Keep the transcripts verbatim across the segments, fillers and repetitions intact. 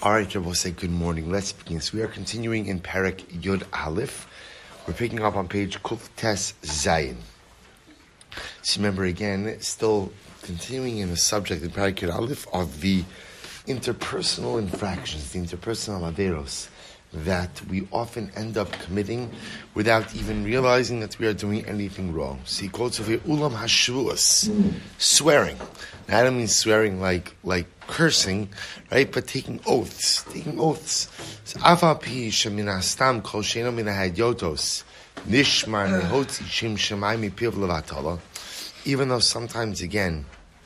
All right, Rabbi, say good morning. Let's begin. So we are continuing in Perek Yud Aleph. We're picking up on page Kuf Tes Zayin. So remember again, still continuing in the subject in Perek Yud Aleph of the interpersonal infractions, the interpersonal averos that we often end up committing without even realizing that we are doing anything wrong. So he quotes over here, Ulam Hashvuos, swearing. Now, I don't mean swearing like like cursing, right? But taking oaths, taking oaths. Avapi sheminastam kol sheino min ha'hadyotos nishmar nehotzi shem shemai mipiv levatala. Even though sometimes, again,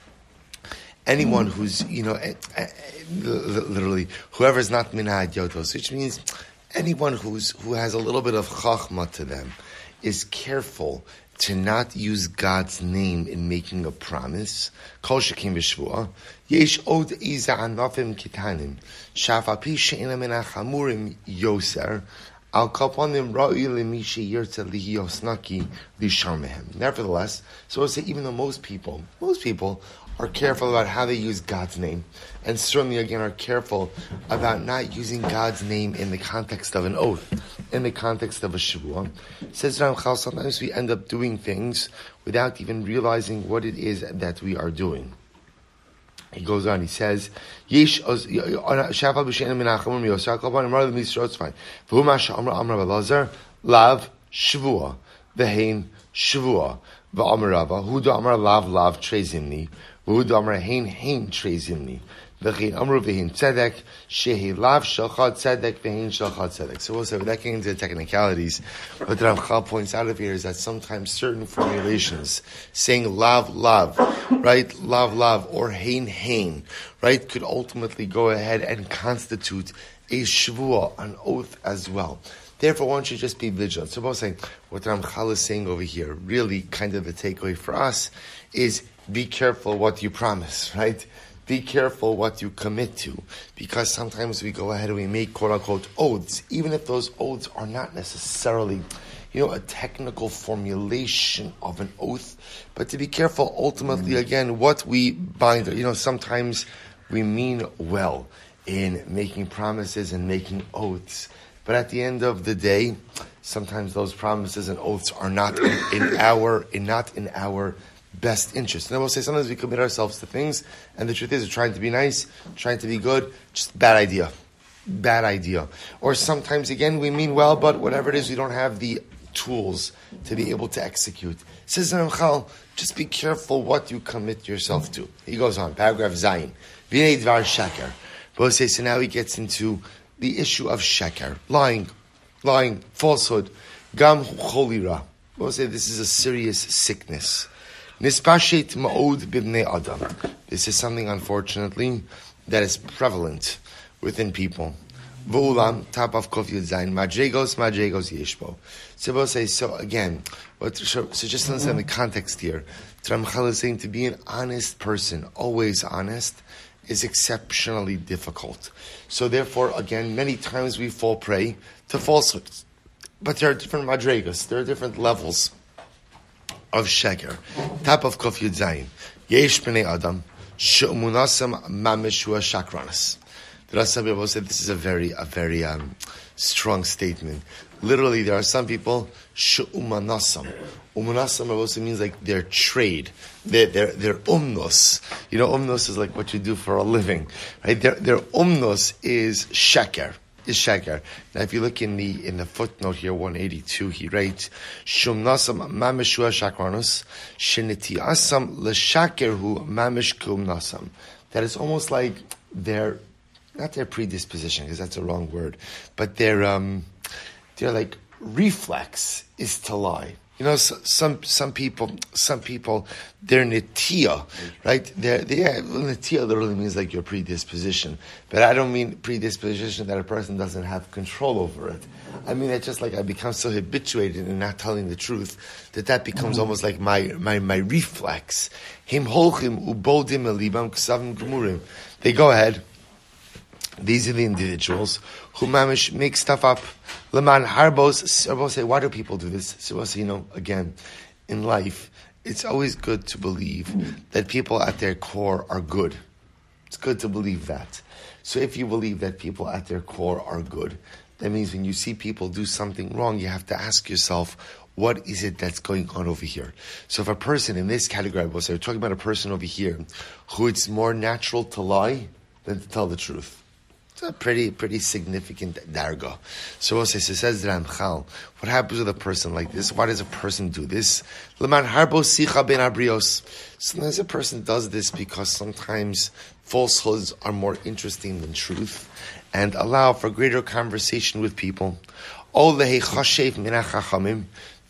anyone who's, you know, literally, whoever is not min ha'hadyotos, which means anyone who's who has a little bit of chachma to them, is careful to not use God's name in making a promise. Kol shekim v'shvuah. Yesh od iza anofim kitanim. Shafapi she'ena min hachamurim yoser. Al kaponim ra'i lemishi yirtza lihi osnaki lisharmehem. Nevertheless, so I say, even though most people, most people are careful about how they use God's name, and certainly again are careful about not using God's name in the context of an oath, in the context of a shavua. Says Ramchal, sometimes we end up doing things without even realizing what it is that we are doing. He goes on, he says, Yesh Shafal b'she'ena min ha'chamurim yoser, al kol panim ra'i lemishi yirtza v'hu ma she'amar amar Elazar lav shavua v'hein shavua v'amar Rava hu d'amar lav lav trezimni v'hu d'amar hein hein trezimni v'chein amru v'hein tzedek shehi lav shachad tzedek v'hein shachad tzedek. So we'll say, without getting into the technicalities, what the Ramchal points out of here is that sometimes certain formulations, saying lav lav, right, lav lav, or hein hein, right, could ultimately go ahead and constitute a shvuah, an oath as well. Therefore, one should just be vigilant. So, both saying what Ramchal is saying over here, really kind of the takeaway for us is be careful what you promise, right? Be careful what you commit to, because sometimes we go ahead and we make quote-unquote oaths, even if those oaths are not necessarily, you know, a technical formulation of an oath, but to be careful ultimately, again, what we bind. You know, sometimes we mean well in making promises and making oaths, but at the end of the day, sometimes those promises and oaths are not in, in our, in not in our best interest. And I will say, sometimes we commit ourselves to things, and the truth is, we're trying to be nice, trying to be good, just bad idea. Bad idea. Or sometimes, again, we mean well, but whatever it is, we don't have the tools to be able to execute. Says Ramchal, just be careful what you commit yourself to. He goes on, paragraph Zayin. V'nei dvar sheker. But say, so now he gets into the issue of sheker, lying, lying, falsehood. Gam cholira. We'll say this is a serious sickness. Nispashet ma'od b'bnei adam. This is something, unfortunately, that is prevalent within people. V'ulam, top of Kuf Yud Zayin, madregos, madregos yeshbo. So we'll say, so again, what, so just to understand the context here, Ramchal is saying to be an honest person, always honest, is exceptionally difficult. So therefore, again, many times we fall prey to falsehoods. But there are different madregos, there are different levels of sheker. Top of Kuf Yud Zayin. Yesh b'nei adam she'umunasam mamish hu shakranas. The Rasa Bible said this is a very, a very um, strong statement. Literally, there are some people she'umanasam. Umunasam also means like their trade, their their their umnos. You know, umnos is like what you do for a living, right? Their their umnos is sheker. Is sheker. Now, if you look in the in the footnote here, one eighty-two, he writes, "Shum nasam mamish hu shakranus, shenitiasam l'shaker hu mamish kum nasam." That is almost like their, not their predisposition, because that's a wrong word, but their um, their like reflex is to lie. You know, so, some some people, some people, they're netiya, right? They're, they, yeah, well, netiya literally means like your predisposition. But I don't mean predisposition that a person doesn't have control over it. I mean, it's just like I become so habituated in not telling the truth that that becomes almost like my my, my reflex. Him holchim ubodim elibam ksavim gemurim. They go ahead. These are the individuals who mamish make stuff up. Leman harbos. I will say, why do people do this? So we'll say, you know, again, in life, it's always good to believe that people at their core are good. It's good to believe that. So if you believe that people at their core are good, that means when you see people do something wrong, you have to ask yourself, what is it that's going on over here? So if a person in this category, we'll say, we're talking about a person over here who it's more natural to lie than to tell the truth. It's a pretty, pretty significant darga. So we'll say, so says the Ramchal, what happens with a person like this? Why does a person do this? Leman harbo sicha ben abrios. Sometimes a person does this because sometimes falsehoods are more interesting than truth and allow for greater conversation with people. Or to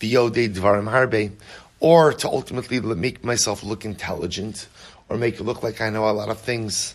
ultimately make myself look intelligent, or make it look like I know a lot of things.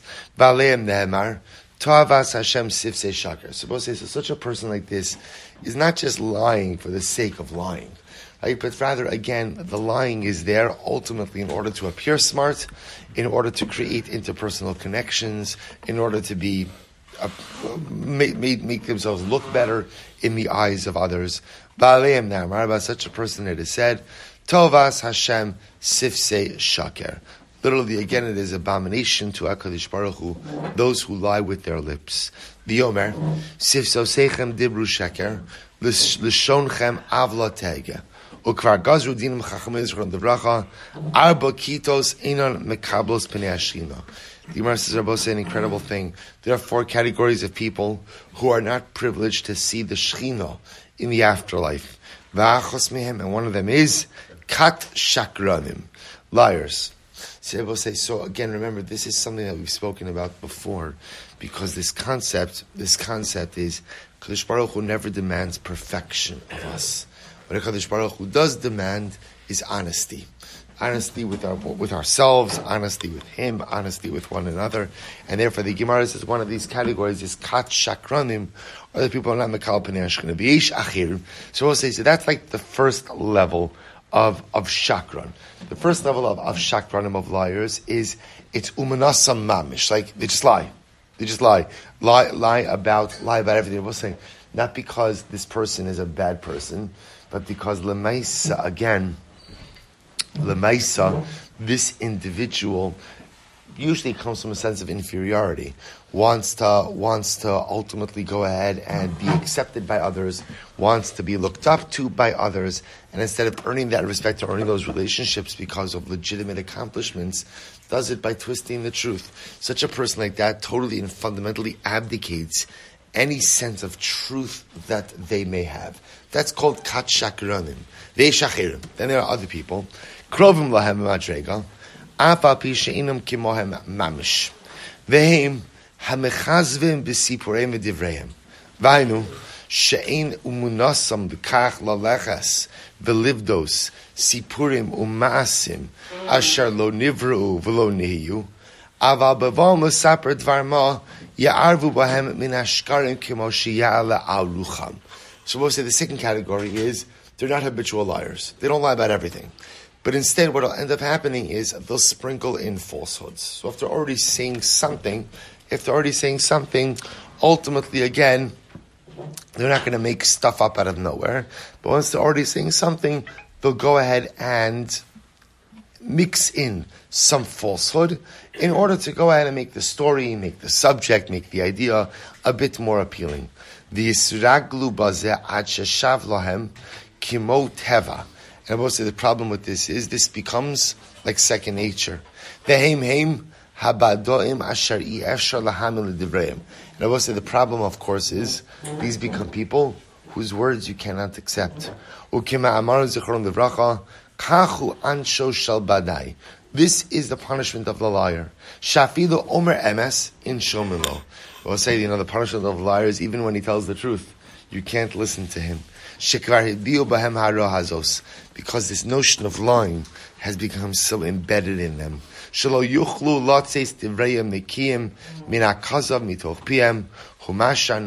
Suppose so such a person like this is not just lying for the sake of lying, right? But rather, again, the lying is there ultimately in order to appear smart, in order to create interpersonal connections, in order to be Uh, make, make, make themselves look better in the eyes of others. About such a person it is said, Tovas Hashem sifsei shaker. Literally, again, it is abomination to HaKadosh Baruch Hu, those who lie with their lips. The Omer, sifsosechem dibru shaker, l'shonchem avla tege. Ukvar gazru dinim chacham Yisrael devracha, arba kitos inon mekablos pnei hashchina. The Gemara says, Rabbi says an incredible thing. There are four categories of people who are not privileged to see the Shechina in the afterlife. And one of them is Kat Shakranim, liars. So Rabbi says, so again, remember, this is something that we've spoken about before, because this concept, this concept is, Kadosh Baruch Hu never demands perfection of us. What Kadosh Baruch Hu does demand is honesty. Honesty with our with ourselves, honesty with Him, honesty with one another, and therefore the Gemara says one of these categories is kat shakranim, or the people are not mekal pnei hashchina b'yesh achir. So we'll say so that's like the first level of of shakran. The first level of of shakranim, of liars, is it's umanasam mamish, like they just lie, they just lie, lie lie about lie about everything. We're saying not because this person is a bad person, but because lemaisa again. Lemaisa, this individual usually comes from a sense of inferiority, wants to wants to ultimately go ahead and be accepted by others, wants to be looked up to by others, and instead of earning that respect or earning those relationships because of legitimate accomplishments, does it by twisting the truth. Such a person like that totally and fundamentally abdicates any sense of truth that they may have. That's called kat shakranim. They shachirim. Then there are other people. Krovim lahem madrega, afa pi sheinam kimohem mamish, vehem hamechazvim b'sipureim v'divreim, vaynu shein umunasam b'kach lalechas v'livdos sipurim umaasim asher lo nivru v'lo nihiyu, aval bevom l'saper dvar ma ya'arvu bahem min hashkarim kimo sheya'ala al rucham. So we'll say the second category is they're not habitual liars. They don't lie about everything. But instead, what will end up happening is they'll sprinkle in falsehoods. So if they're already saying something, if they're already saying something, ultimately, again, they're not going to make stuff up out of nowhere. But once they're already saying something, they'll go ahead and mix in some falsehood in order to go ahead and make the story, make the subject, make the idea a bit more appealing. The Yisraglu bazeh ad sheshav lahem kimo teva. And I will say the problem with this is this becomes like second nature. Vehem heim habadoim asher efshar lahamil l'divreim. And I will say the problem, of course, is these become people whose words you cannot accept. Ukima amar zichron devracha kachu ansho shel badai. This is the punishment of the liar. Shafilu omer emes in shomilo. I will say, you know, the punishment of the liar is even when he tells the truth, you can't listen to him. Because this notion of lying has become so embedded in them. So we'll say,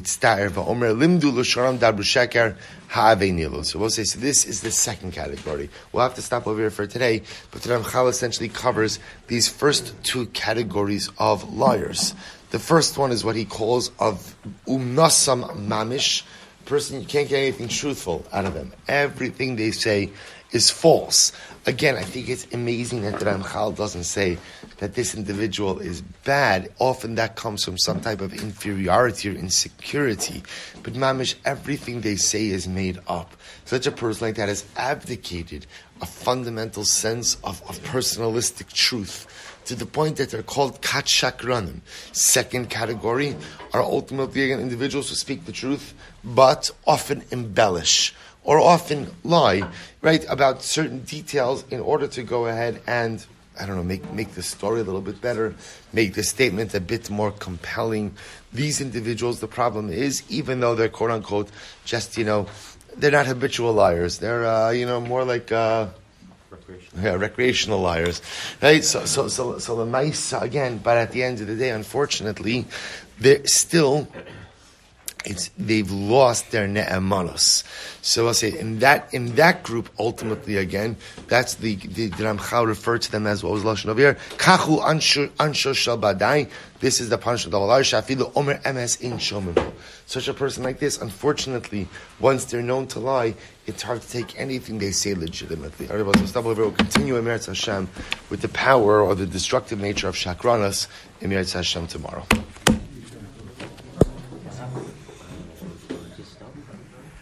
so this is the second category. We'll have to stop over here for today, but the Ramchal essentially covers these first two categories of liars. The first one is what he calls of umnasam mamish, person, you can't get anything truthful out of them. Everything they say is false. Again, I think it's amazing that the Ramchal doesn't say that this individual is bad. Often that comes from some type of inferiority or insecurity. But mamish, everything they say is made up. Such a person like that has abdicated a fundamental sense of, of personalistic truth, to the point that they're called kat shakranim. Second category are ultimately again individuals who speak the truth, but often embellish or often lie, right, about certain details in order to go ahead and, I don't know, make, make the story a little bit better, make the statement a bit more compelling. These individuals, the problem is, even though they're quote unquote just, you know, they're not habitual liars. They're, uh, you know, more like, uh, recreational. Yeah, recreational liars, right? So, so, so, so the mice again. But at the end of the day, unfortunately, they're still. It's they've lost their ne'emanos. So I'll say in that in that group, ultimately again, that's the the, the Ramchal referred to them as what was lashon over here. Kachu ansho ansho shel badai. This is the punishment of Allah. Shafilu omer emes in shomer. Such a person like this, unfortunately, once they're known to lie, it's hard to take anything they say legitimately. All right, so we'll continue in Eretz Hashem with the power or the destructive nature of shakranas in Eretz Hashem tomorrow.